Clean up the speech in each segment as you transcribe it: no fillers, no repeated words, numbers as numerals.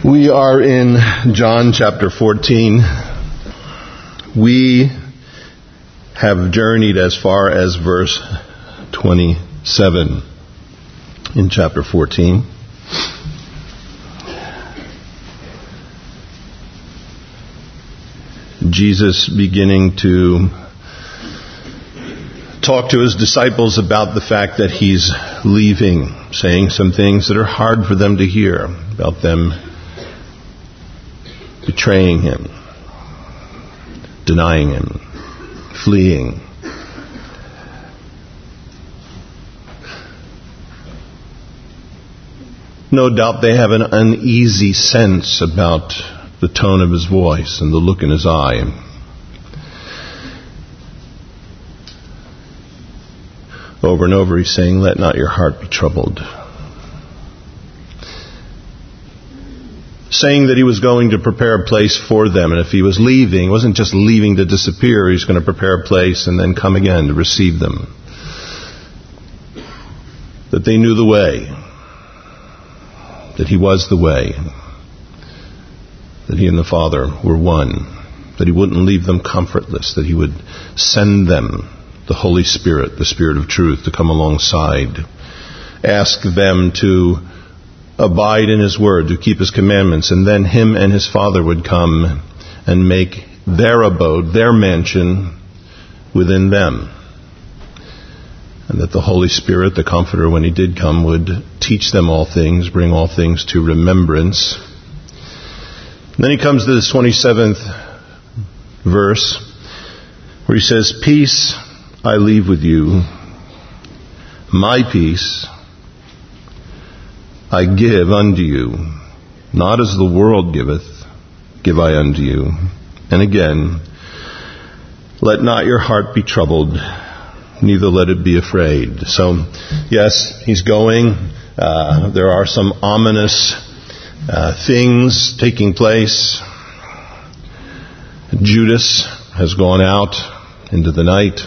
We are in John chapter 14. We have journeyed as far as verse 27 in chapter 14. Jesus beginning to talk to his disciples about the fact that he's leaving, saying some things that are hard for them to hear, about them betraying him, denying him, fleeing. No doubt they have an uneasy sense about the tone of his voice and the look in his eye. Over and over he's saying, "Let not your heart be troubled." Saying that he was going to prepare a place for them, and if he was leaving, he wasn't just leaving to disappear, he was going to prepare a place and then come again to receive them. That they knew the way, that he was the way, that he and the Father were one, that he wouldn't leave them comfortless, that he would send them the Holy Spirit, the Spirit of truth, to come alongside, ask them to abide in his word, to keep his commandments, and then him and his Father would come and make their abode, their mansion within them. And that the Holy Spirit, the Comforter, when he did come, would teach them all things, bring all things to remembrance. And then he comes to this 27th verse, where he says, "Peace I leave with you, my peace I give unto you. Not as the world giveth, give I unto you. And again, let not your heart be troubled, neither let it be afraid." So, yes, he's going. There are some ominous things taking place. Judas has gone out into the night.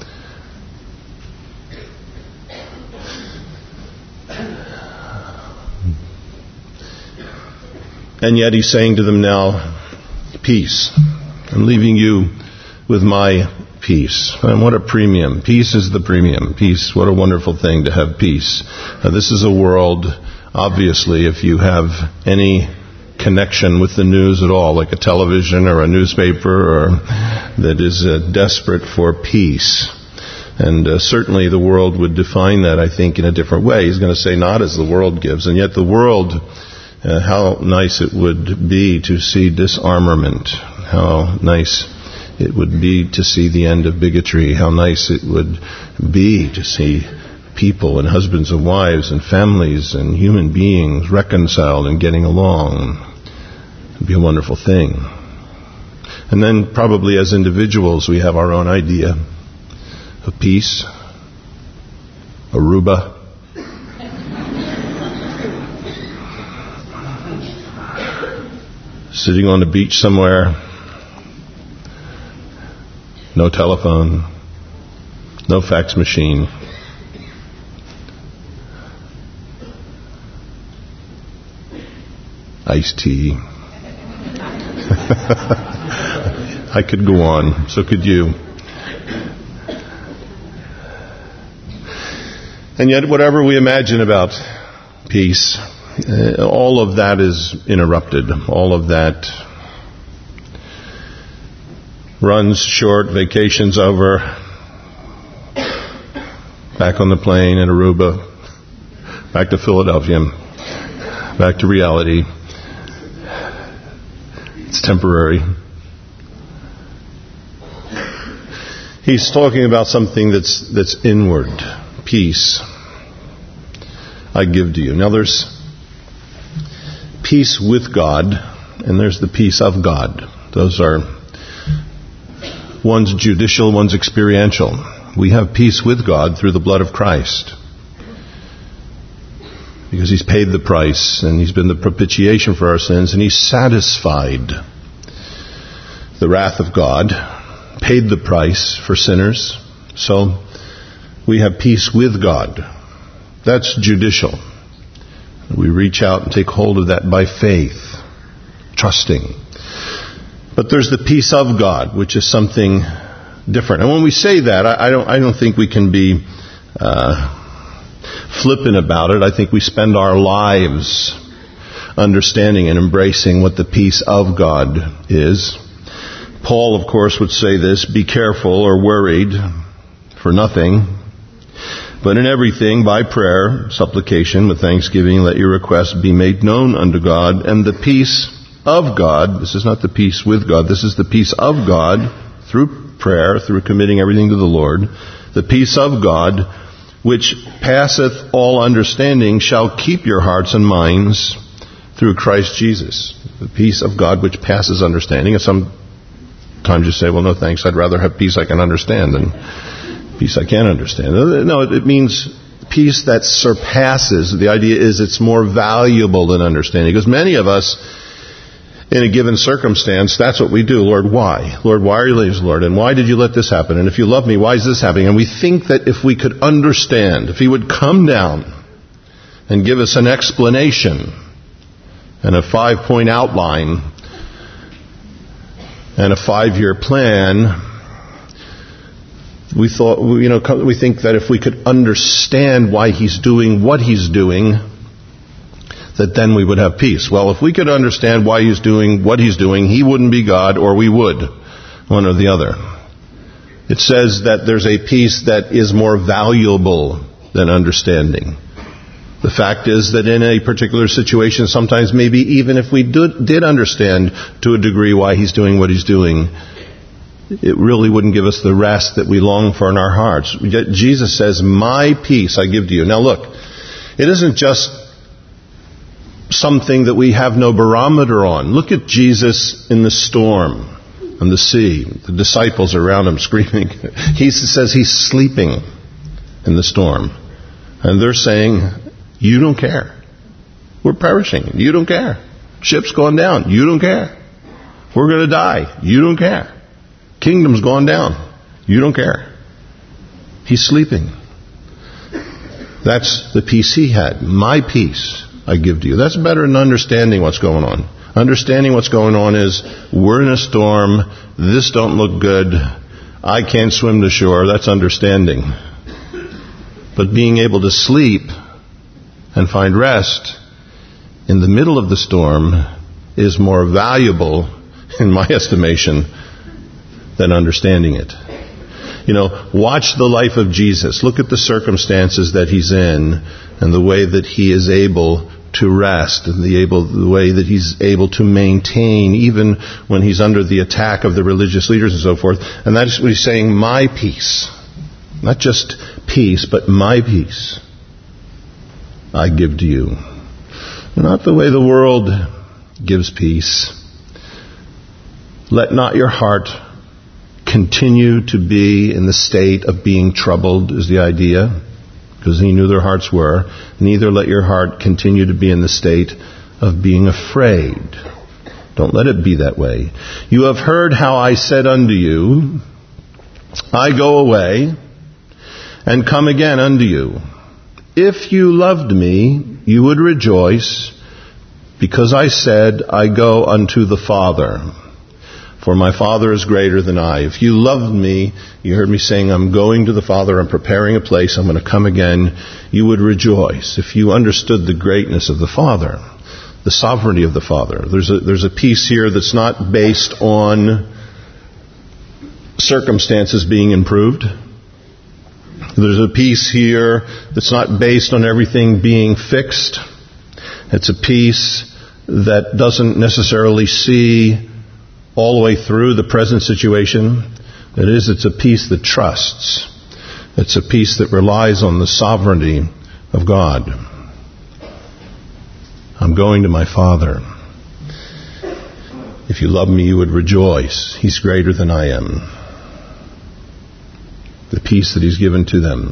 And yet he's saying to them now, peace. I'm leaving you with my peace. And what a premium. Peace is the premium. Peace, what a wonderful thing to have peace. Now, this is a world, obviously, if you have any connection with the news at all, like a television or a newspaper, or that is desperate for peace. And certainly the world would define that, I think, in a different way. He's going to say, not as the world gives. And yet the world, how nice it would be to see disarmament. How nice it would be to see the end of bigotry. How nice it would be to see people and husbands and wives and families and human beings reconciled and getting along. It would be a wonderful thing. And then probably as individuals we have our own idea of peace. Aruba. Sitting on the beach somewhere. No telephone. No fax machine. Iced tea. I could go on. So could you. And yet whatever we imagine about peace, all of that is interrupted. All of that runs short, vacation's over, back on the plane in Aruba, back to Philadelphia, back to reality. It's temporary. He's talking about something that's inward. Peace I give to you. Now there's peace with God, and there's the peace of God. Those are, one's judicial, one's experiential. We have peace with God through the blood of Christ, because he's paid the price, and he's been the propitiation for our sins, and he's satisfied the wrath of God, paid the price for sinners. So we have peace with God. That's judicial. We reach out and take hold of that by faith. trusting. But there's the peace of God, which is something different. And when we say that, I don't think we can be flippant about it. I think we spend our lives understanding and embracing what the peace of God is. Paul, of course, would say this: be careful or worried for nothing, but in everything, by prayer, supplication, with thanksgiving, let your requests be made known unto God, and the peace of God, this is not the peace with God, this is the peace of God, through prayer, through committing everything to the Lord, the peace of God, which passeth all understanding, shall keep your hearts and minds through Christ Jesus. The peace of God which passes understanding. And sometimes you say, well, no thanks, I'd rather have peace I can understand than peace I can't understand. No, it means peace that surpasses. The idea is it's more valuable than understanding. Because many of us, in a given circumstance, that's what we do. Lord, why? Lord, why are you leaving, Lord? And why did you let this happen? And if you love me, why is this happening? And we think that if we could understand, if he would come down and give us an explanation and a 5-point outline and a 5-year plan, we think that if we could understand why he's doing what he's doing, that then we would have peace. Well, if we could understand why he's doing what he's doing, he wouldn't be God, or we would, one or the other. It says that there's a peace that is more valuable than understanding. The fact is that in a particular situation, sometimes maybe even if we did understand to a degree why he's doing what he's doing, it really wouldn't give us the rest that we long for in our hearts. Jesus says, my peace I give to you. Now look, it isn't just something that we have no barometer on. Look at Jesus in the storm on the sea. The disciples are around him screaming. He says he's sleeping in the storm. And they're saying, you don't care. We're perishing. You don't care. Ship's going down. You don't care. We're going to die. You don't care. Kingdom's gone down. You don't care. He's sleeping. That's the peace he had. My peace I give to you. That's better than understanding what's going on. Understanding what's going on is, we're in a storm, this don't look good, I can't swim to shore. That's understanding. But being able to sleep and find rest in the middle of the storm is more valuable, in my estimation, than understanding it. Watch the life of Jesus. Look at the circumstances that he's in and the way that he is able to rest and the way that he's able to maintain even when he's under the attack of the religious leaders and so forth. And that's what he's saying, my peace. Not just peace, but my peace I give to you. Not the way the world gives peace. Let not your heart continue to be in the state of being troubled, is the idea, because he knew their hearts were. Neither let your heart continue to be in the state of being afraid. Don't let it be that way. You have heard how I said unto you, I go away and come again unto you. If you loved me, you would rejoice, because I said, I go unto the Father. For my Father is greater than I. If you loved me, you heard me saying, I'm going to the Father, I'm preparing a place, I'm going to come again, you would rejoice. If you understood the greatness of the Father, the sovereignty of the Father. There's a peace here that's not based on circumstances being improved. There's a peace here that's not based on everything being fixed. It's a peace that doesn't necessarily see all the way through the present situation. That is, it's a peace that trusts. It's a peace that relies on the sovereignty of God. I'm going to my Father. If you love me, you would rejoice. He's greater than I am. The peace that he's given to them.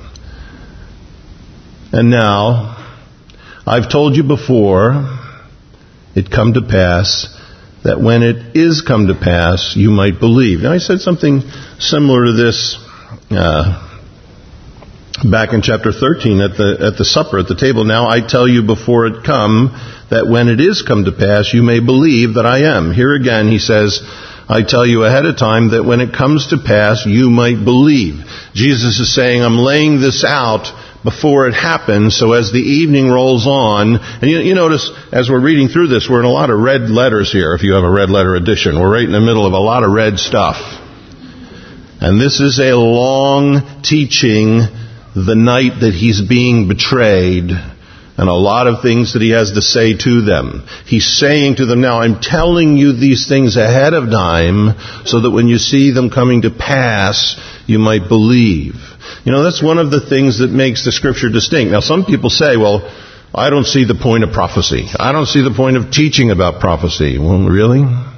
And now, I've told you before, it come to pass, that when it is come to pass, you might believe. Now, I said something similar to this Back in chapter 13 at the supper, at the table, now I tell you before it come, that when it is come to pass, you may believe that I am. Here again, he says, I tell you ahead of time that when it comes to pass, you might believe. Jesus is saying, I'm laying this out before it happens, so as the evening rolls on, and you notice, as we're reading through this, we're in a lot of red letters here, if you have a red letter edition. We're right in the middle of a lot of red stuff. And this is a long teaching the night that he's being betrayed, and a lot of things that he has to say to them. He's saying to them, now I'm telling you these things ahead of time so that when you see them coming to pass, you might believe. You know, that's one of the things that makes the Scripture distinct. Now some people say, well, I don't see the point of prophecy. I don't see the point of teaching about prophecy. Well, really?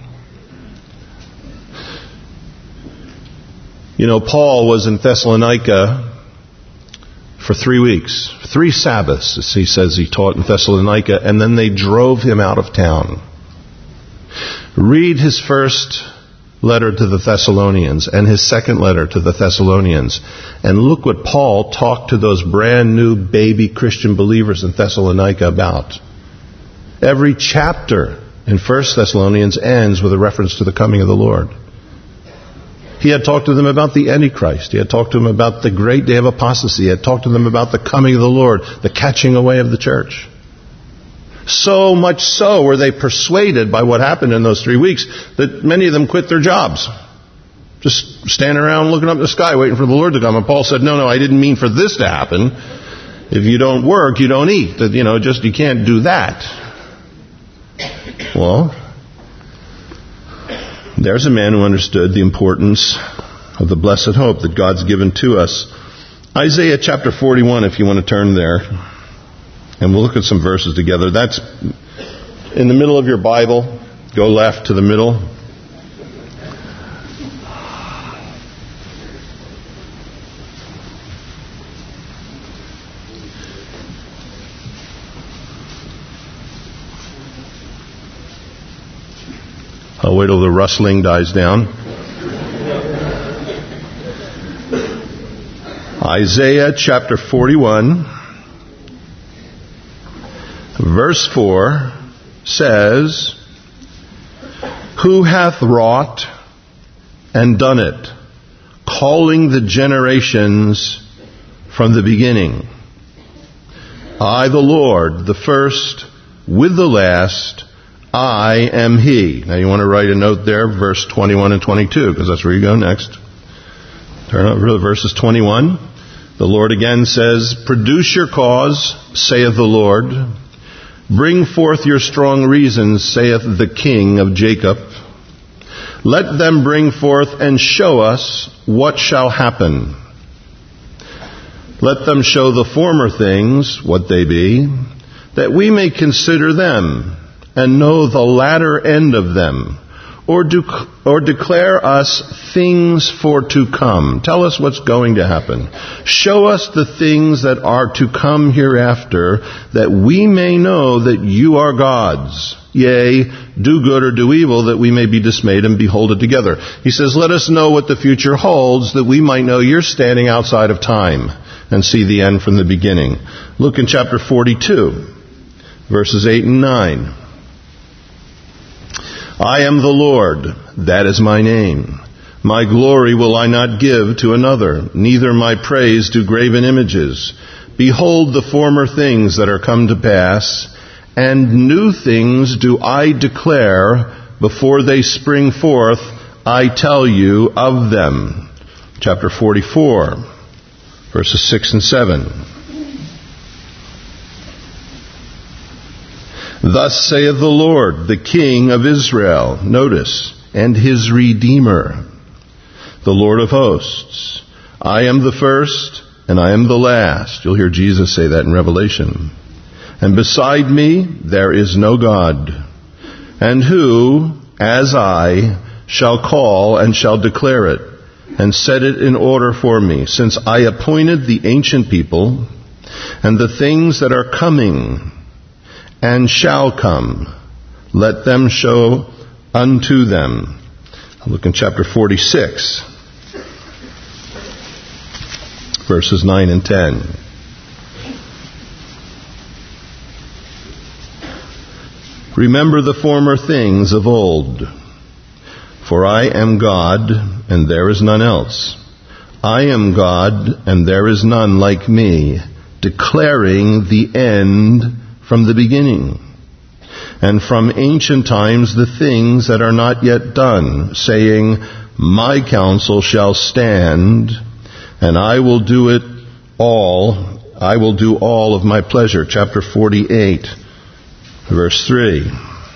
You know, Paul was in Thessalonica for 3 weeks, 3 Sabbaths, as he says he taught in Thessalonica, and then they drove him out of town. Read his first letter to the Thessalonians and his second letter to the Thessalonians, and look what Paul talked to those brand new baby Christian believers in Thessalonica about. Every chapter in 1 Thessalonians ends with a reference to the coming of the Lord. He had talked to them about the Antichrist. He had talked to them about the great day of apostasy. He had talked to them about the coming of the Lord, the catching away of the church. So much so were they persuaded by what happened in those 3 weeks that many of them quit their jobs. Just standing around looking up at the sky waiting for the Lord to come. And Paul said, no, I didn't mean for this to happen. If you don't work, you don't eat. You can't do that. Well, there's a man who understood the importance of the blessed hope that God's given to us. Isaiah chapter 41, if you want to turn there. And we'll look at some verses together. That's in the middle of your Bible. Go left to the middle. I'll wait till the rustling dies down. Isaiah chapter 41, verse 4 says, Who hath wrought and done it, calling the generations from the beginning? I, the Lord, the first with the last, I am He. Now you want to write a note there, verse 21 and 22, because that's where you go next. Turn over to verses 21. The Lord again says, Produce your cause, saith the Lord. Bring forth your strong reasons, saith the King of Jacob. Let them bring forth and show us what shall happen. Let them show the former things, what they be, that we may consider them, and know the latter end of them, or declare us things for to come. Tell us what's going to happen. Show us the things that are to come hereafter, that we may know that you are gods. Yea, do good or do evil, that we may be dismayed and behold it together. He says, let us know what the future holds, that we might know you're standing outside of time and see the end from the beginning. Look in chapter 42, verses 8 and 9. I am the Lord, that is my name. My glory will I not give to another, neither my praise to graven images. Behold the former things that are come to pass, and new things do I declare before they spring forth. I tell you of them. Chapter 44, verses 6 and 7. Thus saith the Lord, the King of Israel, notice, and his Redeemer, the Lord of hosts. I am the first, and I am the last. You'll hear Jesus say that in Revelation. And beside me there is no God. And who, as I, shall call and shall declare it, and set it in order for me, since I appointed the ancient people, and the things that are coming, and shall come, let them show unto them. Look in chapter 46. verses 9 and 10. Remember the former things of old, for I am God, and there is none else. I am God, and there is none like me, declaring the end from the beginning, and from ancient times the things that are not yet done, saying, My counsel shall stand, and I will do it all. I will do all of my pleasure. Chapter 48, verse 3.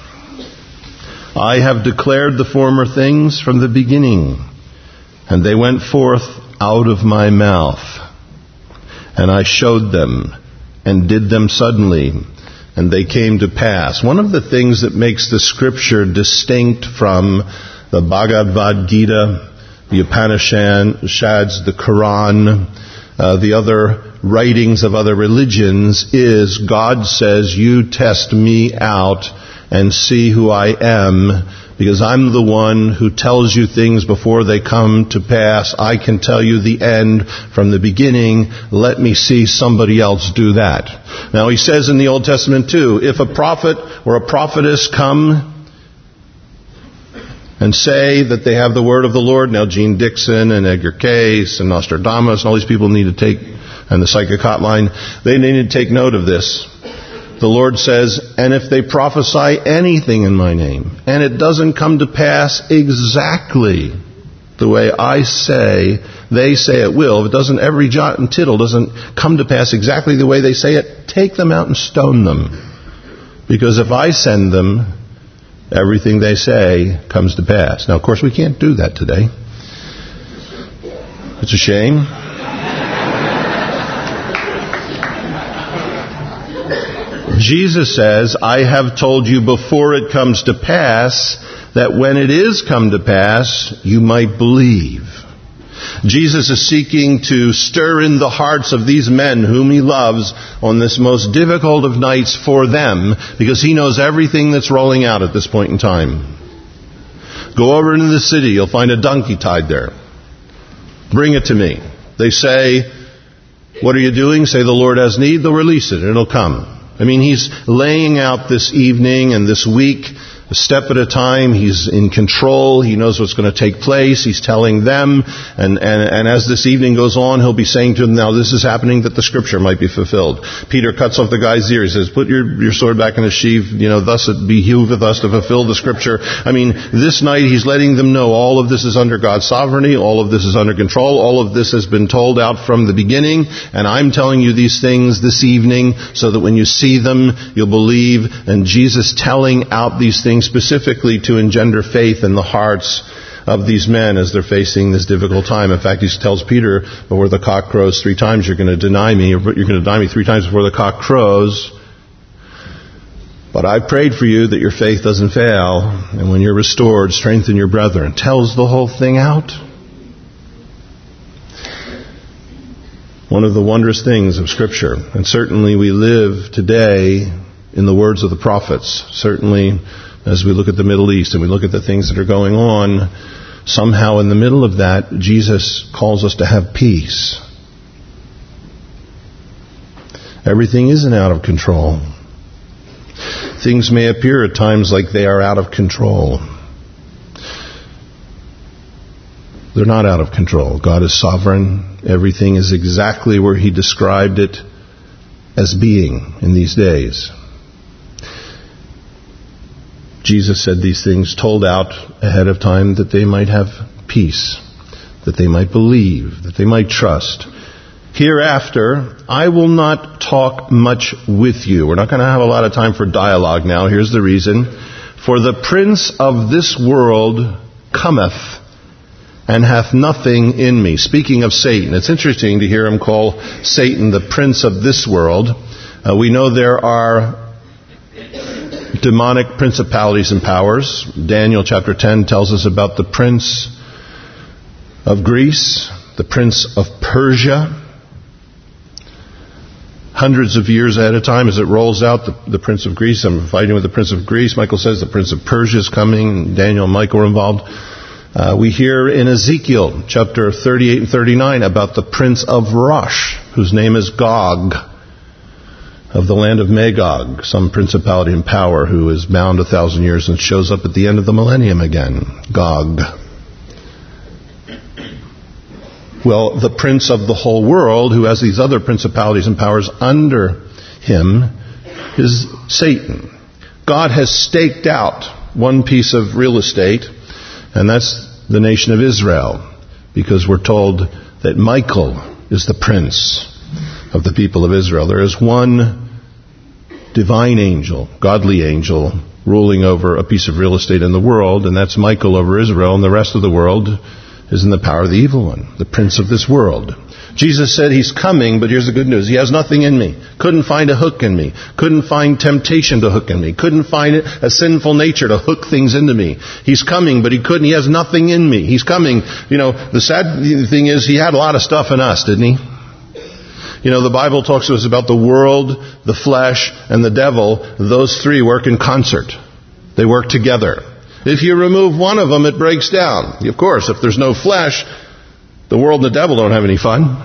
I have declared the former things from the beginning, and they went forth out of my mouth. And I showed them, and did them suddenly, and they came to pass. One of the things that makes the Scripture distinct from the Bhagavad Gita, the Upanishads, the Quran, the other writings of other religions, is God says, you test me out and see who I am, because I'm the one who tells you things before they come to pass. I can tell you the end from the beginning. Let me see somebody else do that. Now he says in the Old Testament too, if a prophet or a prophetess come and say that they have the word of the Lord, now Gene Dixon and Edgar Cayce and Nostradamus and all these people need to take, and the psychic hotline, they need to take note of this. The Lord says, and if they prophesy anything in my name, and it doesn't come to pass exactly the way I say, they say it will. If it doesn't, every jot and tittle doesn't come to pass exactly the way they say it, take them out and stone them. Because if I send them, everything they say comes to pass. Now, of course, we can't do that today. It's a shame. Jesus says, I have told you before it comes to pass, that when it is come to pass, you might believe. Jesus is seeking to stir in the hearts of these men whom he loves on this most difficult of nights for them, because he knows everything that's rolling out at this point in time. Go over into the city, you'll find a donkey tied there. Bring it to me. They say, what are you doing? Say the Lord has need, they'll release it and it'll come. I mean, he's laying out this evening and this week, a step at a time. He's in control. He knows what's going to take place. He's telling them. And as this evening goes on, he'll be saying to them, now this is happening that the Scripture might be fulfilled. Peter cuts off the guy's ear. He says, put your sword back in the sheath. Thus it behooveth us to fulfill the Scripture. I mean, this night he's letting them know all of this is under God's sovereignty. All of this is under control. All of this has been told out from the beginning. And I'm telling you these things this evening so that when you see them, you'll believe. And Jesus telling out these things specifically to engender faith in the hearts of these men as they're facing this difficult time. In fact, he tells Peter, before the cock crows 3 times, you're going to deny me, or you're going to deny me 3 times before the cock crows. But I prayed for you that your faith doesn't fail, and when you're restored, strengthen your brethren. Tells the whole thing out. One of the wondrous things of Scripture, and certainly we live today in the words of the prophets. Certainly, as we look at the Middle East and we look at the things that are going on, somehow in the middle of that, Jesus calls us to have peace. Everything isn't out of control. Things may appear at times like they are out of control. They're not out of control. God is sovereign. Everything is exactly where He described it as being in these days. Jesus said these things told out ahead of time that they might have peace, that they might believe, that they might trust. Hereafter, I will not talk much with you. We're not going to have a lot of time for dialogue now. Here's the reason. For the prince of this world cometh, and hath nothing in me. Speaking of Satan, it's interesting to hear him call Satan the prince of this world. We know there are demonic principalities and powers. Daniel chapter 10 tells us about the prince of Greece, the prince of Persia. Hundreds of years ahead of time, as it rolls out, the prince of Greece, I'm fighting with the prince of Greece. Michael says the prince of Persia is coming. Daniel and Michael are involved. We hear in Ezekiel chapter 38 and 39 about the prince of Rosh, whose name is Gog, of the land of Magog, some principality and power who is bound 1,000 years and shows up at the end of the millennium again. Gog. Well, the prince of the whole world, who has these other principalities and powers under him, is Satan. God has staked out one piece of real estate, and that's the nation of Israel, because we're told that Michael is the prince of the people of Israel. There is one divine angel, godly angel, ruling over a piece of real estate in the world, and that's Michael over Israel, and the rest of the world is in the power of the evil one, the prince of this world. Jesus said he's coming, but here's the good news. He has nothing in me. Couldn't find a hook in me. Couldn't find temptation to hook in me. Couldn't find a sinful nature to hook things into me. He's coming, but he couldn't. He has nothing in me. He's coming. The sad thing is he had a lot of stuff in us, didn't he? The Bible talks to us about the world, the flesh, and the devil. Those three work in concert. They work together. If you remove one of them, it breaks down. Of course, if there's no flesh, the world and the devil don't have any fun.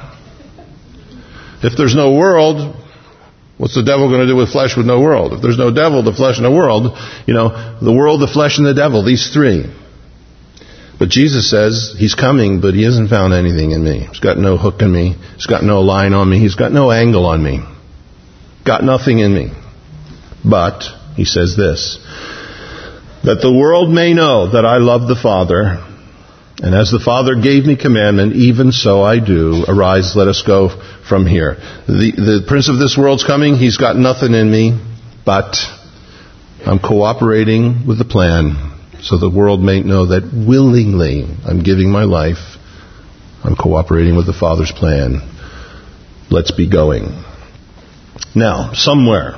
If there's no world, what's the devil going to do with flesh with no world? If there's no devil, the flesh, and the world, the world, the flesh, and the devil, these three. But Jesus says he's coming, but he hasn't found anything in me. He's got no hook in me. He's got no line on me. He's got no angle on me. Got nothing in me. But, he says this, that the world may know that I love the Father, and as the Father gave me commandment, even so I do. Arise, let us go from here. The prince of this world's coming. He's got nothing in me, but I'm cooperating with the plan, so the world may know that willingly I'm giving my life. I'm cooperating with the Father's plan. Let's be going. Now, somewhere.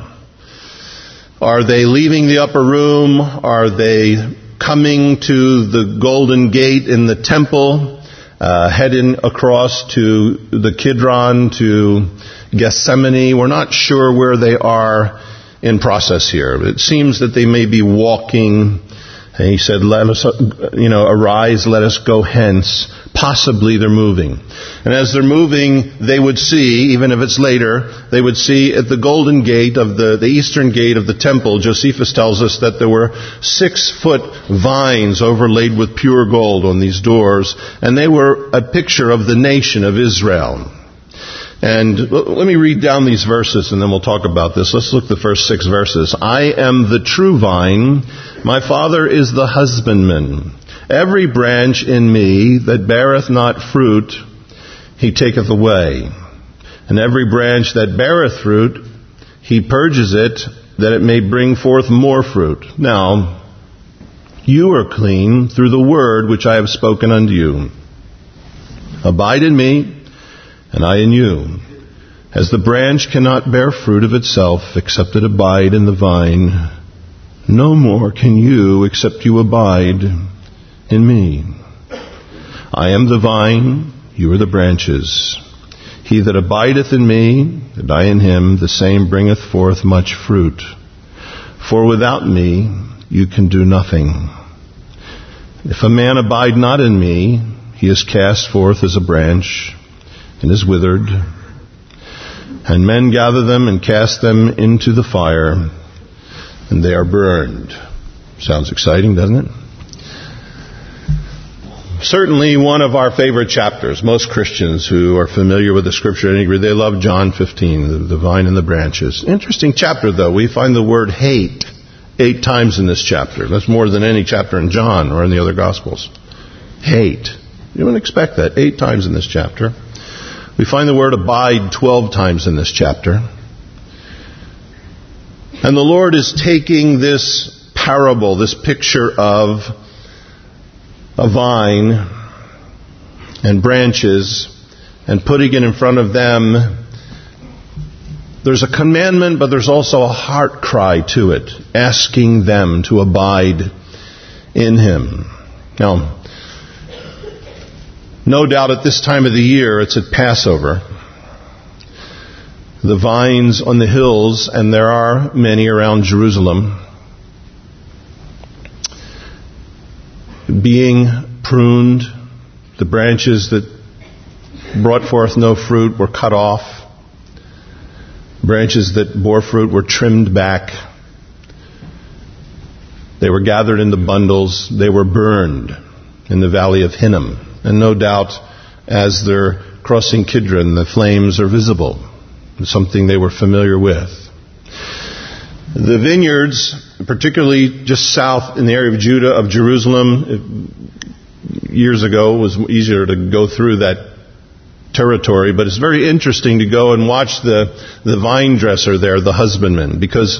Are they leaving the upper room? Are they coming to the Golden Gate in the temple, heading across to the Kidron, to Gethsemane? We're not sure where they are in process here. It seems that they may be walking. And he said, let us, arise, let us go hence. Possibly they're moving. And as they're moving, they would see, even if it's later, they would see at the golden gate of the eastern gate of the temple, Josephus tells us that there were 6-foot vines overlaid with pure gold on these doors. And they were a picture of the nation of Israel. And let me read down these verses and then we'll talk about this. Let's look at the first 6 verses. I am the true vine. My Father is the husbandman. Every branch in me that beareth not fruit, he taketh away. And every branch that beareth fruit, he purges it, that it may bring forth more fruit. Now, you are clean through the word which I have spoken unto you. Abide in me, and I in you. As the branch cannot bear fruit of itself, except it abide in the vine, no more can you, except you abide in me. I am the vine, you are the branches. He that abideth in me, and I in him, the same bringeth forth much fruit. For without me you can do nothing. If a man abide not in me, he is cast forth as a branch, and is withered, and men gather them and cast them into the fire, and they are burned. Sounds exciting, doesn't it? Certainly one of our favorite chapters. Most Christians who are familiar with the Scripture, they love John 15, the vine and the branches. Interesting chapter, though. We find the word hate 8 times in this chapter. That's more than any chapter in John or in the other Gospels. Hate. You wouldn't expect that. 8 times in this chapter. We find the word abide 12 times in this chapter. And the Lord is taking this parable, this picture of a vine and branches, and putting it in front of them. There's a commandment, but there's also a heart cry to it, asking them to abide in Him. Now, no doubt at this time of the year, it's at Passover. The vines on the hills, and there are many around Jerusalem, being pruned. The branches that brought forth no fruit were cut off. Branches that bore fruit were trimmed back. They were gathered into bundles. They were burned in the valley of Hinnom. And no doubt, as they're crossing Kidron, the flames are visible. It's something they were familiar with. The vineyards, particularly just south in the area of Judah, of Jerusalem, years ago it was easier to go through that territory, but it's very interesting to go and watch the vine dresser there, the husbandman, because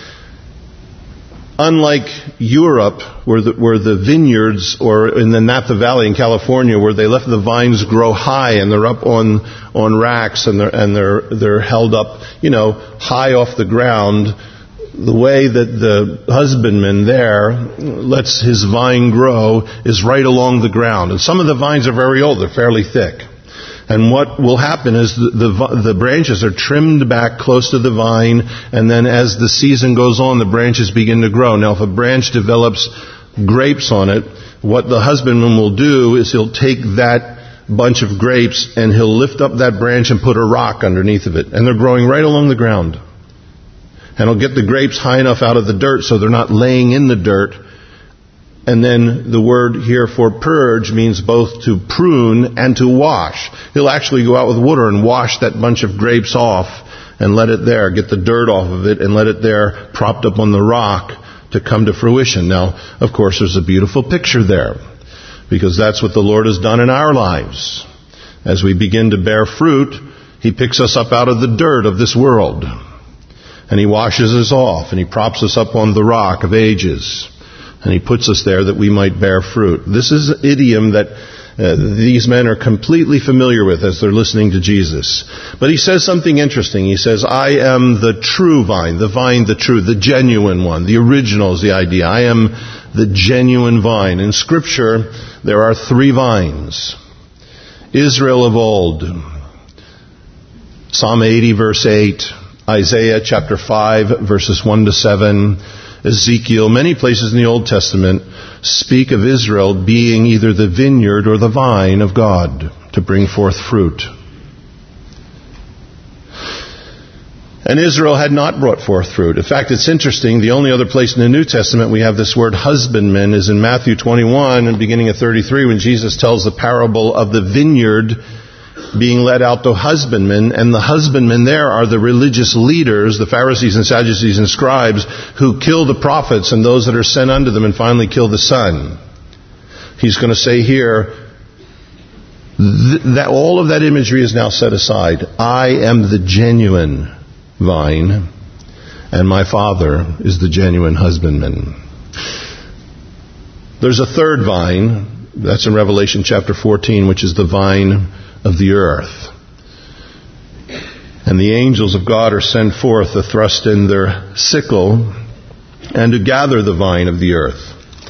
unlike Europe, where the vineyards, or in the Napa Valley in California, where they let the vines grow high and they're up on racks and they're held up, high off the ground, the way that the husbandman there lets his vine grow is right along the ground. And some of the vines are very old; they're fairly thick. And what will happen is the branches are trimmed back close to the vine, and then as the season goes on, the branches begin to grow. Now, if a branch develops grapes on it, what the husbandman will do is he'll take that bunch of grapes and he'll lift up that branch and put a rock underneath of it. And they're growing right along the ground. And he'll get the grapes high enough out of the dirt so they're not laying in the dirt. And then the word here for purge means both to prune and to wash. He'll actually go out with water and wash that bunch of grapes off and let it there, get the dirt off of it and let it there propped up on the rock to come to fruition. Now, of course, there's a beautiful picture there, because that's what the Lord has done in our lives. As we begin to bear fruit, He picks us up out of the dirt of this world, and He washes us off, and He props us up on the rock of ages. And He puts us there that we might bear fruit. This is an idiom that these men are completely familiar with as they're listening to Jesus. But He says something interesting. He says, I am the true vine, the true, the genuine one. The original is the idea. I am the genuine vine. In Scripture, there are 3 vines. Israel of old. Psalm 80, verse 8. Isaiah chapter 5, verses 1 to 7. Ezekiel, many places in the Old Testament speak of Israel being either the vineyard or the vine of God to bring forth fruit. And Israel had not brought forth fruit. In fact, it's interesting, the only other place in the New Testament we have this word husbandman is in Matthew 21 and beginning of 33, when Jesus tells the parable of the vineyard being led out to husbandmen, and the husbandmen there are the religious leaders, the Pharisees and Sadducees and scribes, who kill the prophets and those that are sent unto them and finally kill the Son. He's going to say here that all of that imagery is now set aside. I am the genuine vine, and my Father is the genuine husbandman. There's a third vine, that's in Revelation chapter 14, which is the vine of the earth. And the angels of God are sent forth to thrust in their sickle and to gather the vine of the earth.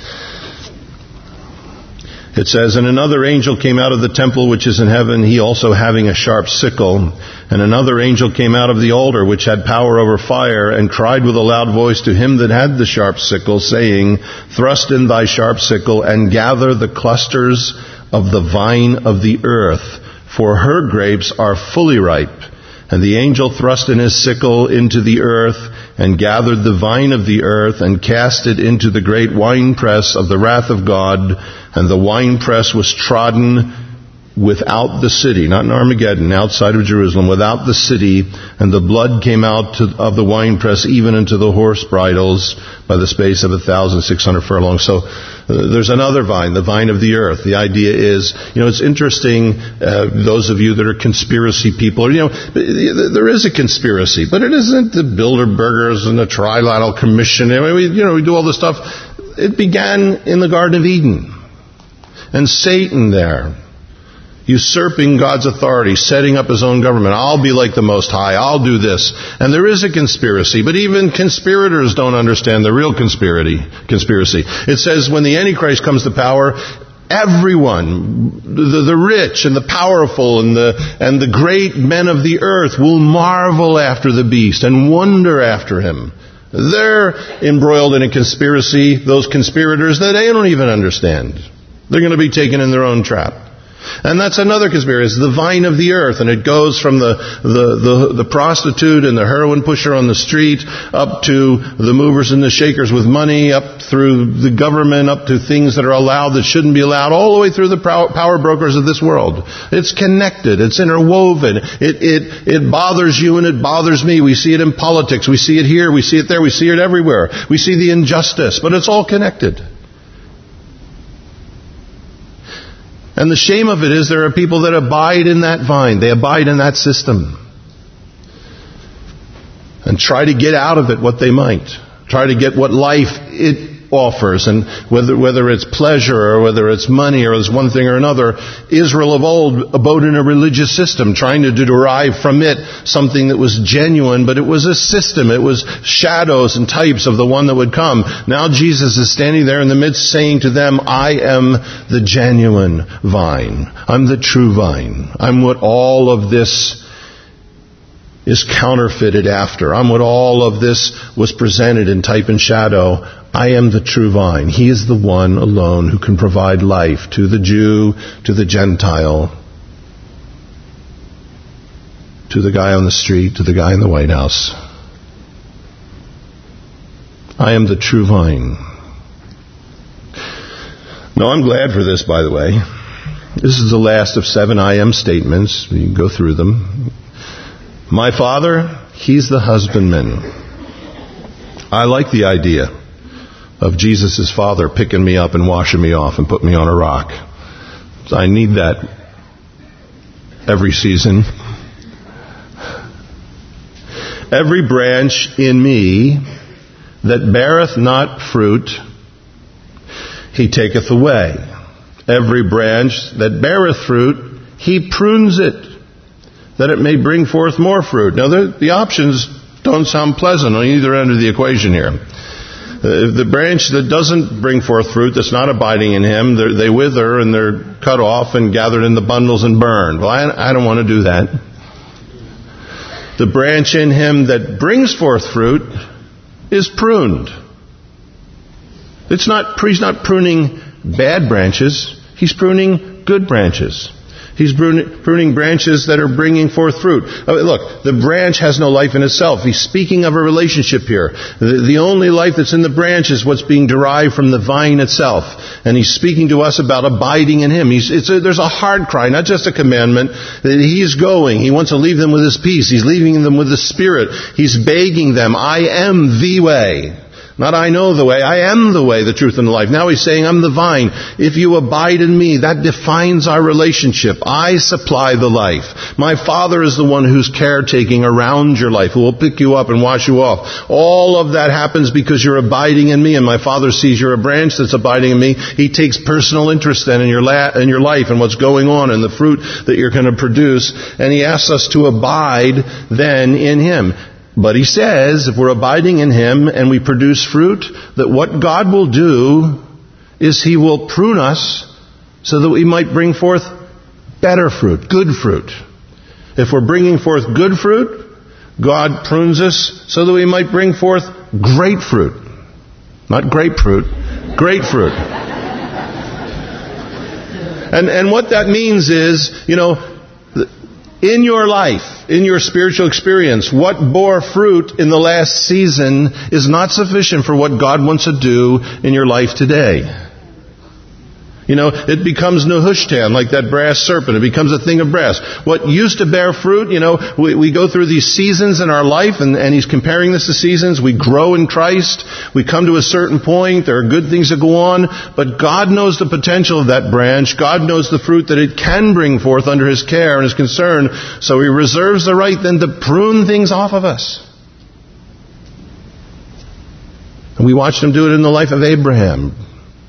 It says, and another angel came out of the temple which is in heaven, he also having a sharp sickle. And another angel came out of the altar which had power over fire, and cried with a loud voice to him that had the sharp sickle, saying, thrust in thy sharp sickle, and gather the clusters of the vine of the earth, for her grapes are fully ripe. And the angel thrust in his sickle into the earth, and gathered the vine of the earth, and cast it into the great winepress of the wrath of God. And the winepress was trodden without the city, not in Armageddon, outside of Jerusalem, without the city, and the blood came out of the winepress even into the horse bridles by the space of 1,600 furlongs. So there's another vine, the vine of the earth. The idea is, it's interesting, those of you that are conspiracy people, there is a conspiracy, but it isn't the Bilderbergers and the Trilateral Commission. We do all this stuff. It began in the Garden of Eden. And Satan there, usurping God's authority, setting up his own government. I'll be like the Most High. I'll do this. And there is a conspiracy, but even conspirators don't understand the real conspiracy. It says when the Antichrist comes to power, everyone, the rich and the powerful and the great men of the earth will marvel after the beast and wonder after him. They're embroiled in a conspiracy, those conspirators, that they don't even understand. They're going to be taken in their own trap. And that's another conspiracy. It's the vine of the earth, and it goes from the prostitute and the heroin pusher on the street up to the movers and the shakers with money, up through the government, up to things that are allowed that shouldn't be allowed, all the way through the power brokers of this world. It's connected. It's interwoven. It bothers you and it bothers me. We see it in politics. We see it here. We see it there. We see it everywhere. We see the injustice, but it's all connected. And the shame of it is there are people that abide in that vine. They abide in that system. And try to get out of it what they might. Try to get what life it offers. And whether it's pleasure or whether it's money or it's one thing or another, Israel of old abode in a religious system, trying to derive from it something that was genuine, but it was a system. It was shadows and types of the one that would come. Now Jesus is standing there in the midst saying to them, I am the genuine vine. I'm the true vine. I'm what all of this is counterfeited after. I'm what all of this was presented in type and shadow. I am the true vine. He is the one alone who can provide life to the Jew, to the Gentile, to the guy on the street, to the guy in the White House. I am the true vine. No, I'm glad for this, by the way. This is the last of 7 I am statements. You can go through them. My Father, He's the husbandman. I like the idea of Jesus' Father picking me up and washing me off and putting me on a rock. I need that every season. Every branch in me that beareth not fruit, He taketh away. Every branch that beareth fruit, He prunes it, that it may bring forth more fruit. Now, the options don't sound pleasant on either end of the equation here. The branch that doesn't bring forth fruit, that's not abiding in Him, they wither and they're cut off and gathered in the bundles and burned. Well, I don't want to do that. The branch in Him that brings forth fruit is pruned. He's not pruning bad branches. He's pruning good branches. He's pruning branches that are bringing forth fruit. Look, the branch has no life in itself. He's speaking of a relationship here. The only life that's in the branch is what's being derived from the vine itself. And He's speaking to us about abiding in Him. There's a heart cry, not just a commandment, that He's going. He wants to leave them with His peace. He's leaving them with His Spirit. He's begging them, I am the way. Not I know the way, I am the way, the truth, and the life. Now He's saying, I'm the vine. If you abide in me, that defines our relationship. I supply the life. My Father is the one who's caretaking around your life, who will pick you up and wash you off. All of that happens because you're abiding in me, and my Father sees you're a branch that's abiding in me. He takes personal interest then in your life and what's going on and the fruit that you're going to produce, and He asks us to abide then in Him. But He says, if we're abiding in Him and we produce fruit, that what God will do is He will prune us so that we might bring forth better fruit, good fruit. If we're bringing forth good fruit, God prunes us so that we might bring forth great fruit. Not grapefruit, great fruit. And what that means is, in your life, in your spiritual experience, what bore fruit in the last season is not sufficient for what God wants to do in your life today. It becomes Nehushtan, like that brass serpent. It becomes a thing of brass. What used to bear fruit, we go through these seasons in our life, and He's comparing this to seasons. We grow in Christ. We come to a certain point. There are good things that go on. But God knows the potential of that branch. God knows the fruit that it can bring forth under His care and His concern. So He reserves the right then to prune things off of us. And we watched Him do it in the life of Abraham.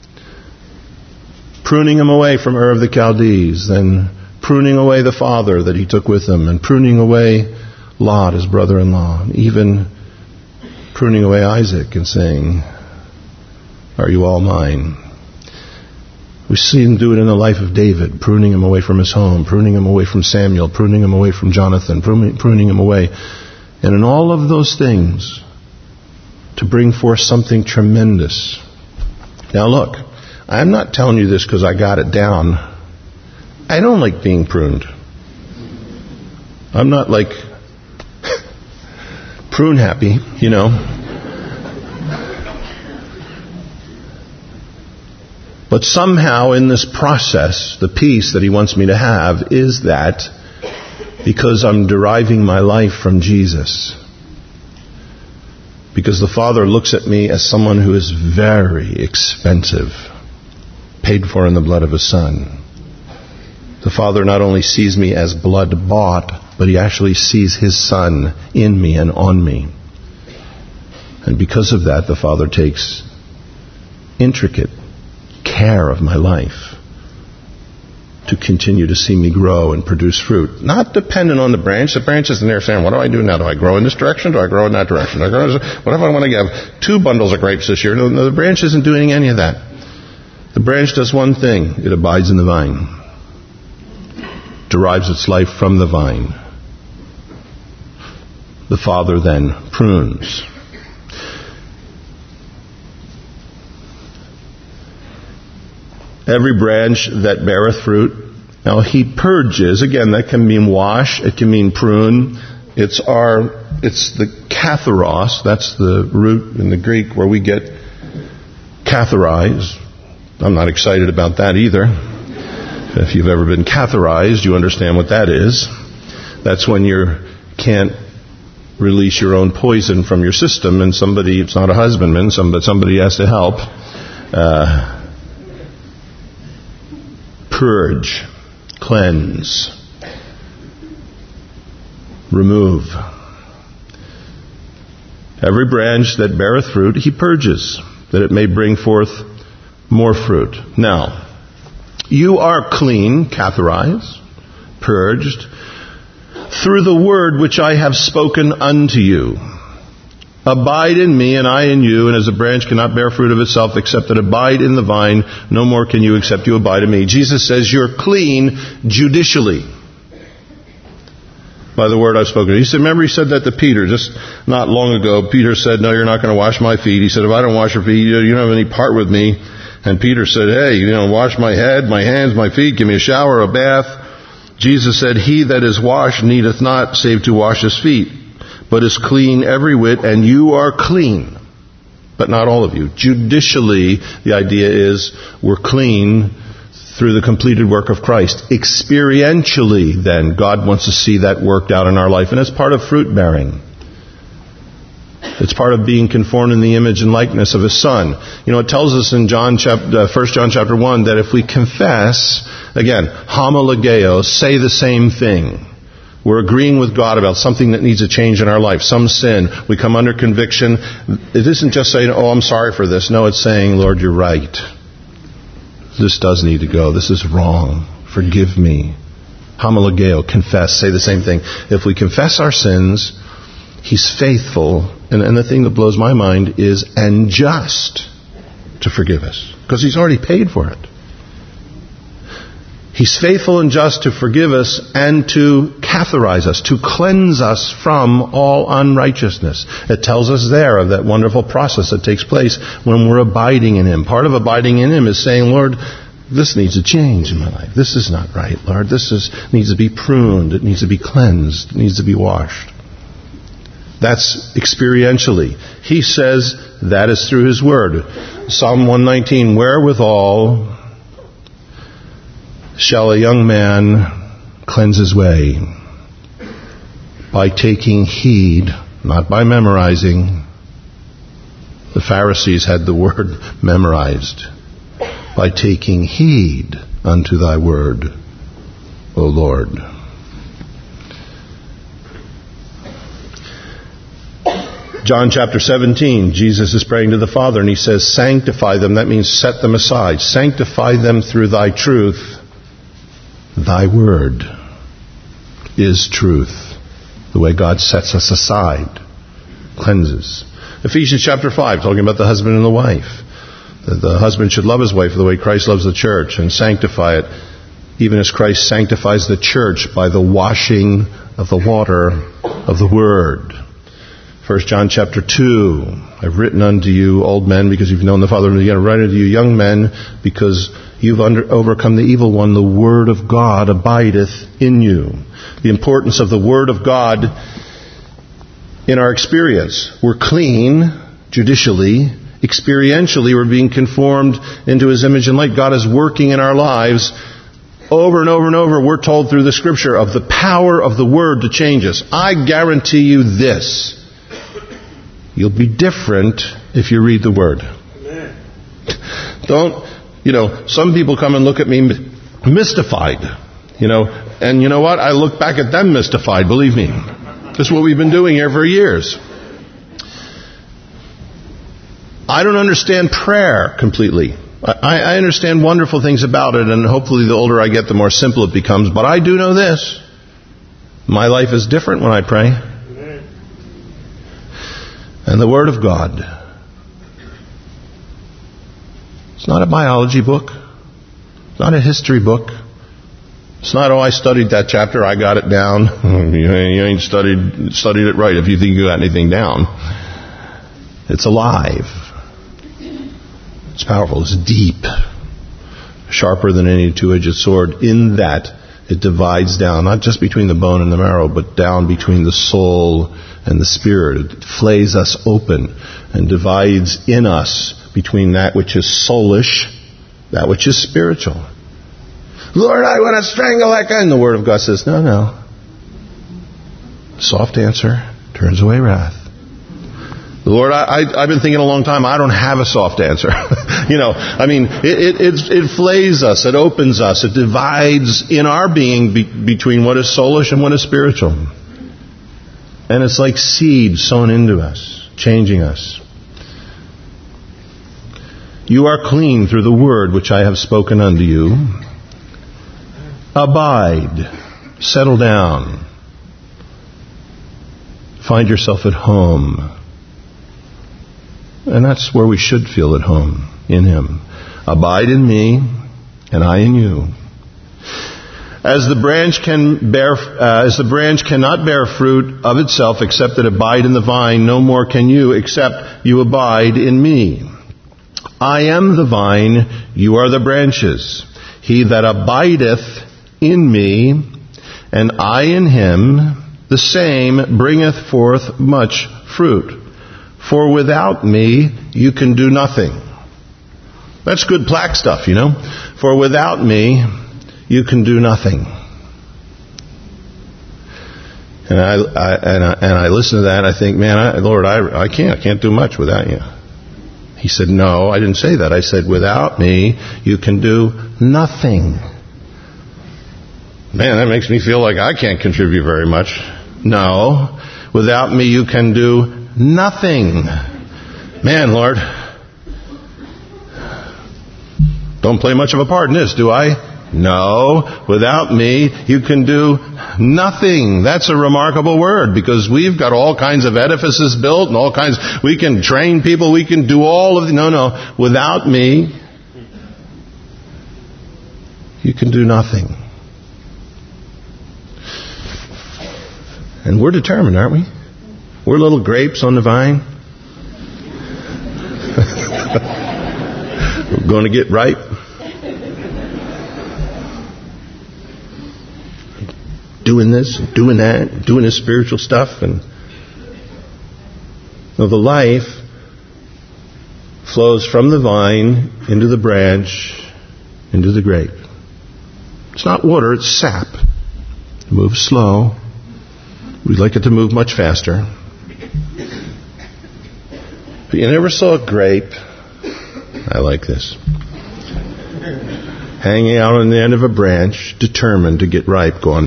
Pruning him away from Ur of the Chaldees, then pruning away the father that he took with him, and pruning away Lot, his brother-in-law, and even pruning away Isaac and saying, are you all mine? We see Him do it in the life of David, pruning him away from his home, pruning him away from Samuel, pruning him away from Jonathan, pruning him away. And in all of those things, to bring forth something tremendous. Now look, I'm not telling you this because I got it down. I don't like being pruned. I'm not like prune happy, you know. But somehow in this process, the peace that he wants me to have is that because I'm deriving my life from Jesus. Because the Father looks at me as someone who is very expensive, paid for in the blood of His Son. The Father not only sees me as blood bought, but He actually sees His Son in me and on me. And because of that, the Father takes intricate care of my life to continue to see me grow and produce fruit. Not dependent on the branch. The branch isn't there saying, what do I do now? Do I grow in this direction? Do I grow in that direction? What if I want to have 2 bundles of grapes this year? No, the branch isn't doing any of that. The branch does one thing. It abides in the vine. Derives its life from the vine. The Father then prunes. Every branch that beareth fruit. Now He purges. Again, that can mean wash. It can mean prune. It's the katharos. That's the root in the Greek where we get catharize. I'm not excited about that either. If you've ever been catherized, you understand what that is. That's when you can't release your own poison from your system, and it's not a husbandman, but somebody has to help. Purge, cleanse, remove. Every branch that beareth fruit, He purges, that it may bring forth more fruit. Now, you are clean, catherized, purged, through the word which I have spoken unto you. Abide in me, and I in you, and as a branch cannot bear fruit of itself except it abide in the vine, no more can you except you abide in me. Jesus says you're clean judicially by the word I've spoken. He said that to Peter just not long ago. Peter said, no, you're not going to wash my feet. He said, if I don't wash your feet, you don't have any part with me. And Peter said, hey, wash my head, my hands, my feet, give me a shower, a bath. Jesus said, he that is washed needeth not save to wash his feet, but is clean every whit, and you are clean, but not all of you. Judicially, the idea is we're clean through the completed work of Christ. Experientially, then, God wants to see that worked out in our life, and it's part of fruit bearing. It's part of being conformed in the image and likeness of His Son. It tells us in 1 John chapter 1 that if we confess, again, homologeo, say the same thing. We're agreeing with God about something that needs a change in our life, some sin. We come under conviction. It isn't just saying, oh, I'm sorry for this. No, it's saying, Lord, you're right. This does need to go. This is wrong. Forgive me. Homologeo, confess, say the same thing. If we confess our sins, He's faithful. And the thing that blows my mind is, and just to forgive us. Because He's already paid for it. He's faithful and just to forgive us and to catharize us, to cleanse us from all unrighteousness. It tells us there of that wonderful process that takes place when we're abiding in Him. Part of abiding in Him is saying, Lord, this needs a change in my life. This is not right, Lord. Needs to be pruned. It needs to be cleansed. It needs to be washed. That's experientially. He says that is through His Word. Psalm 119, wherewithal shall a young man cleanse his way? By taking heed, not by memorizing. The Pharisees had the word memorized. By taking heed unto thy word, O Lord. John chapter 17, Jesus is praying to the Father and He says, sanctify them. That means set them aside. Sanctify them through thy truth. Thy word is truth. The way God sets us aside, cleanses. Ephesians chapter 5, talking about the husband and the wife. That the husband should love his wife the way Christ loves the church and sanctify it, even as Christ sanctifies the church by the washing of the water of the word. 1 John chapter 2, I've written unto you, old men, because you've known the Father. And again, I write unto you, young men, because you've overcome the evil one. The Word of God abideth in you. The importance of the Word of God in our experience. We're clean, judicially. Experientially, we're being conformed into His image and light. God is working in our lives. Over and over and over, we're told through the Scripture of the power of the Word to change us. I guarantee you this. You'll be different if you read the Word. Amen. Some people come and look at me mystified, and you know what? I look back at them mystified, believe me. This is what we've been doing here for years. I don't understand prayer completely. I understand wonderful things about it, and hopefully the older I get, the more simple it becomes. But I do know this. My life is different when I pray. And the Word of God. It's not a biology book. It's not a history book. It's not, I studied that chapter, I got it down. You ain't studied it right if you think you got anything down. It's alive. It's powerful. It's deep. Sharper than any two-edged sword, in that it divides down, not just between the bone and the marrow, but down between the soul and the spirit. It flays us open and divides in us between that which is soulish, that which is spiritual. Lord, I want to strangle that guy. And the Word of God says, no. Soft answer turns away wrath. Lord, I've been thinking a long time, I don't have a soft answer. It flays us, it opens us, it divides in our being between what is soulish and what is spiritual. And it's like seed sown into us, changing us. You are clean through the word which I have spoken unto you. Abide. Settle down. Find yourself at home. And that's where we should feel at home, in Him. Abide in me, and I in you. As the branch cannot bear fruit of itself except it abide in the vine, no more can you except you abide in me. I am the vine, you are the branches. He that abideth in me, and I in him, the same bringeth forth much fruit. For without me, you can do nothing. That's good plaque stuff, For without me, you can do nothing. And I listen to that, I think, man, Lord, I can't do much without you. He said, no, I didn't say that. I said, without me, you can do nothing. Man, that makes me feel like I can't contribute very much. No, without me, you can do nothing. Man, Lord, don't play much of a part in this, do I? No, without me, you can do nothing. That's a remarkable word, because we've got all kinds of edifices built and we can train people, we can do all of no, without me, you can do nothing. And we're determined, aren't we? We're little grapes on the vine. We're going to get ripe. Doing this, doing that, doing this spiritual stuff. And the life flows from the vine into the branch, into the grape. It's not water, it's sap. It moves slow. We'd like it to move much faster. But you never saw a grape, I like this, hanging out on the end of a branch, determined to get ripe, going,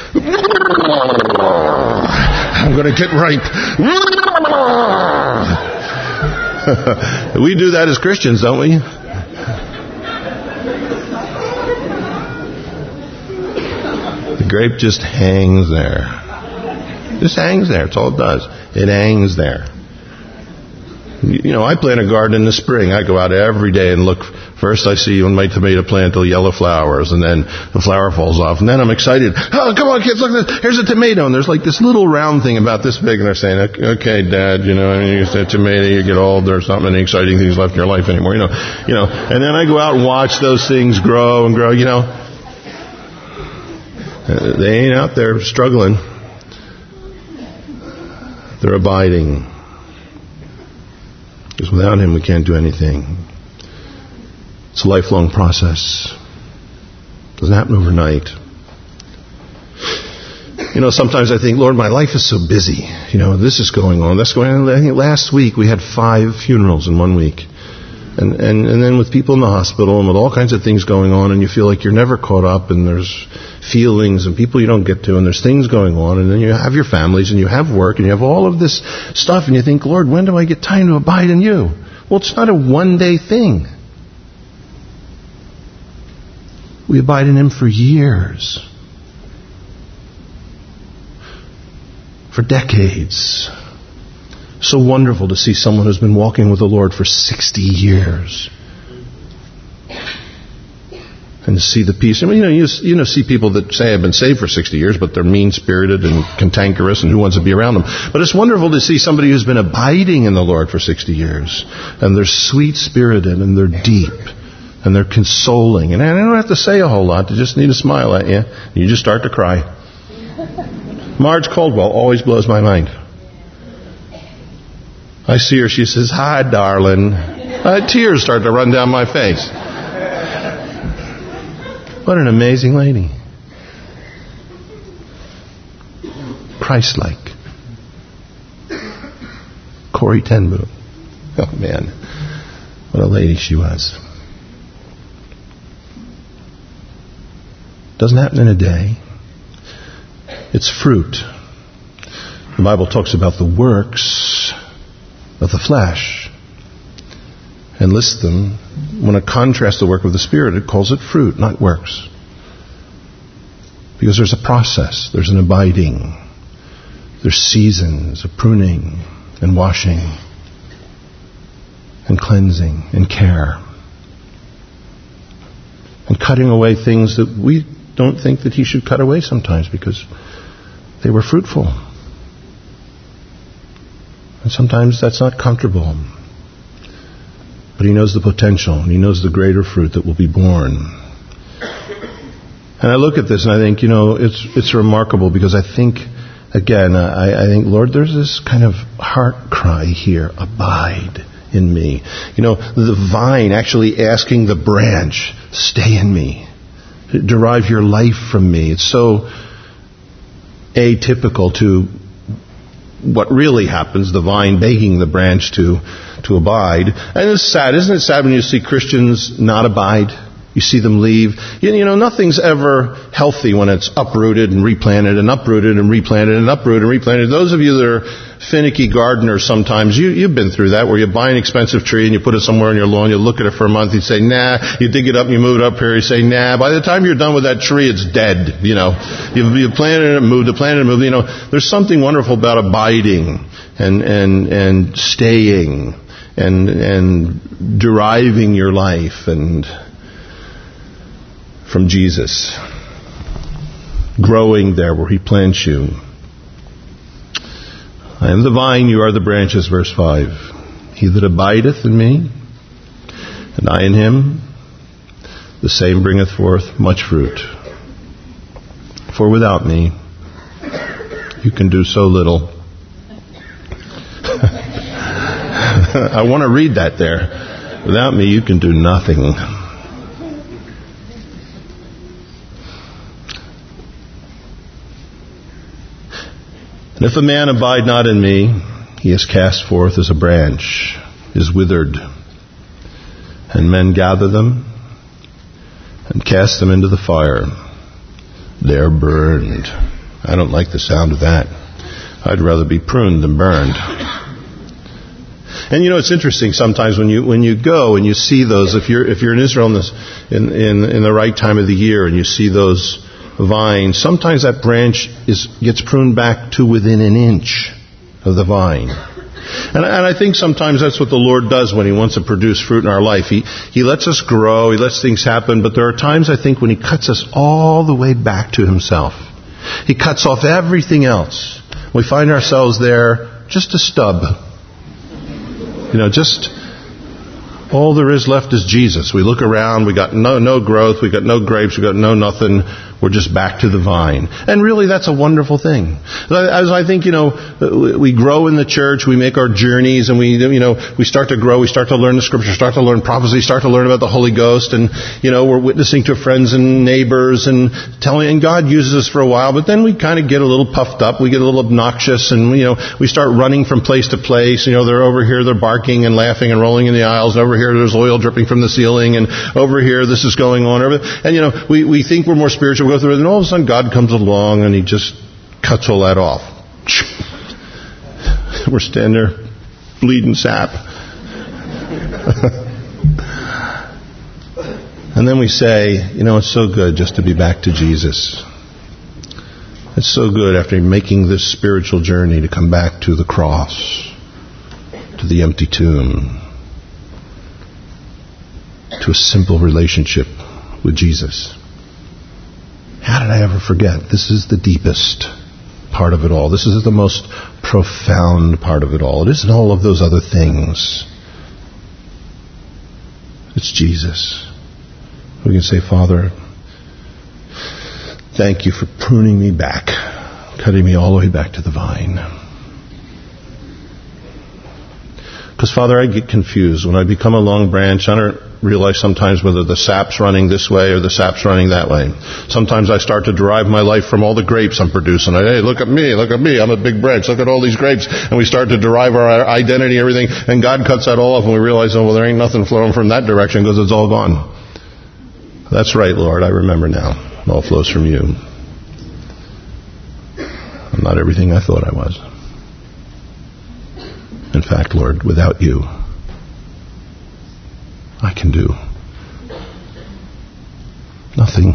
I'm going to get ripe. We do that as Christians, don't we? The grape just hangs there. Just hangs there. That's all it does. It hangs there. I plant a garden in the spring. I go out every day and look First I see on my tomato plant the yellow flowers, and then the flower falls off, and then I'm excited. Oh, come on kids, look at this. Here's a tomato, and there's like this little round thing about this big, and they're saying, okay, Dad, you get a tomato, you get old, there's not many exciting things left in your life anymore, and then I go out and watch those things grow and grow, They ain't out there struggling. They're abiding. Because without Him we can't do anything. It's a lifelong process. It doesn't happen overnight. Sometimes I think, Lord, my life is so busy. This is going on, that's going on. I think last week we had 5 funerals in 1 week. And then with people in the hospital and with all kinds of things going on, and you feel like you're never caught up, and there's feelings and people you don't get to, and there's things going on, and then you have your families and you have work and you have all of this stuff, and you think, Lord, when do I get time to abide in you? Well, it's not a one-day thing. We abide in Him for years. For decades. So wonderful to see someone who's been walking with the Lord for 60 years. And to see the peace. You see people that say I've been saved for 60 years, but they're mean-spirited and cantankerous, and who wants to be around them? But it's wonderful to see somebody who's been abiding in the Lord for 60 years. And they're sweet-spirited, and they're deep. And they're consoling. And I don't have to say a whole lot. They just need to smile at you. And you just start to cry. Marge Caldwell always blows my mind. I see her, she says, "Hi, darling." Tears start to run down my face. What an amazing lady. Christ-like. Corrie ten Boom. Oh, man. What a lady she was. Doesn't happen in a day. It's fruit. The Bible talks about the works of the flesh and lists them. When it contrasts the work of the Spirit, it calls it fruit, not works. Because there's a process, there's an abiding, there's seasons of pruning and washing and cleansing and care and cutting away things that we don't think that He should cut away sometimes because they were fruitful. And sometimes that's not comfortable. But He knows the potential, and He knows the greater fruit that will be born. And I look at this and I think, it's remarkable, because I think, again, I think, Lord, there's this kind of heart cry here, abide in me. The vine actually asking the branch, stay in me. Derive your life from me. It's so atypical to what really happens, the vine begging the branch to abide. And it's sad, isn't it sad when you see Christians not abide? You see them leave. Nothing's ever healthy when it's uprooted and replanted and uprooted and replanted and uprooted and replanted. Those of you that are finicky gardeners sometimes, you've been through that, where you buy an expensive tree and you put it somewhere in your lawn, you look at it for a month, you say, nah, you dig it up and you move it up here, you say, nah, by the time you're done with that tree, it's dead, You planted it and moved it, There's something wonderful about abiding and staying and deriving your life and from Jesus, growing there where He plants you. I am the vine, you are the branches, verse 5. He that abideth in me, and I in him, the same bringeth forth much fruit. For without me, you can do so little. I want to read that there. Without me, you can do nothing. And if a man abide not in me, he is cast forth as a branch, is withered. And men gather them and cast them into the fire. They're burned. I don't like the sound of that. I'd rather be pruned than burned. And it's interesting sometimes when you go and you see those, if you're in Israel in the right time of the year and you see those vine, sometimes that branch gets pruned back to within an inch of the vine. And I think sometimes that's what the Lord does when He wants to produce fruit in our life. He lets us grow, He lets things happen, but there are times, I think, when He cuts us all the way back to Himself. He cuts off everything else. We find ourselves there, just a stub. Just all there is left is Jesus. We look around, we got no growth, we got no grapes, we got no nothing. We're just back to the vine. And really, that's a wonderful thing. As I think, we grow in the church, we make our journeys, and we start to grow, we start to learn the Scripture, start to learn prophecy, start to learn about the Holy Ghost, and, we're witnessing to friends and neighbors and God uses us for a while, but then we kind of get a little puffed up, we get a little obnoxious, and, we start running from place to place. They're over here, they're barking and laughing and rolling in the aisles, and over here there's oil dripping from the ceiling, and over here this is going on, and, we think we're more spiritual. We go through it, and all of a sudden God comes along and He just cuts all that off. We're standing there bleeding sap. And then we say, it's so good just to be back to Jesus. It's so good after making this spiritual journey to come back to the cross, to the empty tomb, to a simple relationship with Jesus. How did I ever forget? This is the deepest part of it all. This is the most profound part of it all. It isn't all of those other things. It's Jesus. We can say, Father, thank you for pruning me back, cutting me all the way back to the vine. Because, Father, I get confused. When I become a long branch, I don't realize sometimes whether the sap's running this way or the sap's running that way. Sometimes I start to derive my life from all the grapes I'm producing. Hey, look at me, I'm a big branch, look at all these grapes. And we start to derive our identity and everything, and God cuts that all off, and we realize, there ain't nothing flowing from that direction because it's all gone. That's right, Lord, I remember now. It all flows from you. I'm not everything I thought I was. In fact, Lord, without you, I can do nothing.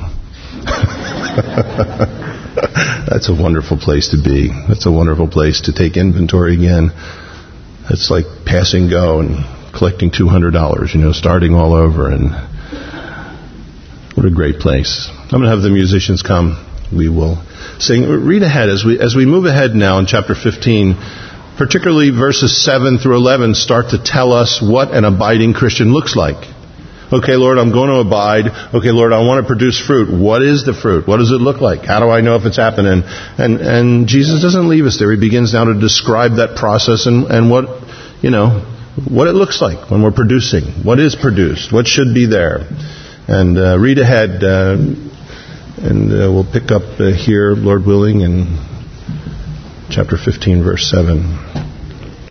That's a wonderful place to be. That's a wonderful place to take inventory again. It's like passing go and collecting $200, starting all over. And what a great place. I'm going to have the musicians come. We will sing. Read ahead as we move ahead now in chapter 15. Particularly verses 7 through 11 start to tell us what an abiding Christian looks like. Okay, Lord, I'm going to abide. Okay, Lord, I want to produce fruit. What is the fruit? What does it look like? How do I know if it's happening? And Jesus doesn't leave us there. He begins now to describe that process and what it looks like when we're producing. What is produced? What should be there? And read ahead, and we'll pick up here, Lord willing, in chapter 15, verse 7.